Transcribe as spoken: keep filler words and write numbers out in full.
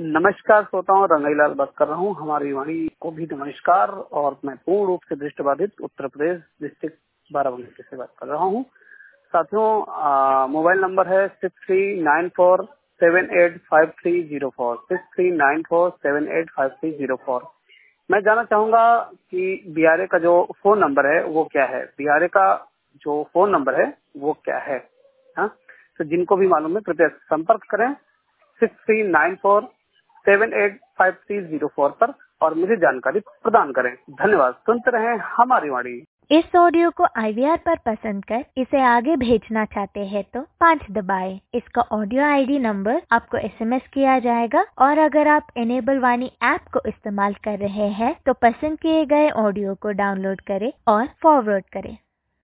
नमस्कार श्रोताओं, रंगाईलाल बात कर रहा हूँ। हमारी वाणी को भी नमस्कार। और मैं पूर्ण रूप से दृष्टिबाधित उत्तर प्रदेश डिस्ट्रिक्ट बाराबंकी से बात कर रहा हूँ। साथियों, मोबाइल नंबर है six three nine four seven eight five three zero four six three nine four seven eight five three zero four. मैं जानना चाहूंगा कि बीआरए का जो फोन नंबर है वो क्या है। बीआरए का जो फोन नंबर है वो क्या है। हाँ, तो जिनको भी मालूम है कृपया संपर्क करें six three nine four seven eight five three zero four पर और मुझे जानकारी प्रदान करें। धन्यवाद। सुनते रहें हमारी वाणी। इस ऑडियो को आईवीआर पर पसंद कर इसे आगे भेजना चाहते हैं तो पाँच दबाएं। इसका ऑडियो आईडी नंबर आपको एसएमएस किया जाएगा और अगर आप इनेबल वाणी ऐप को इस्तेमाल कर रहे हैं तो पसंद किए गए ऑडियो को डाउनलोड करें और फॉरवर्ड करें।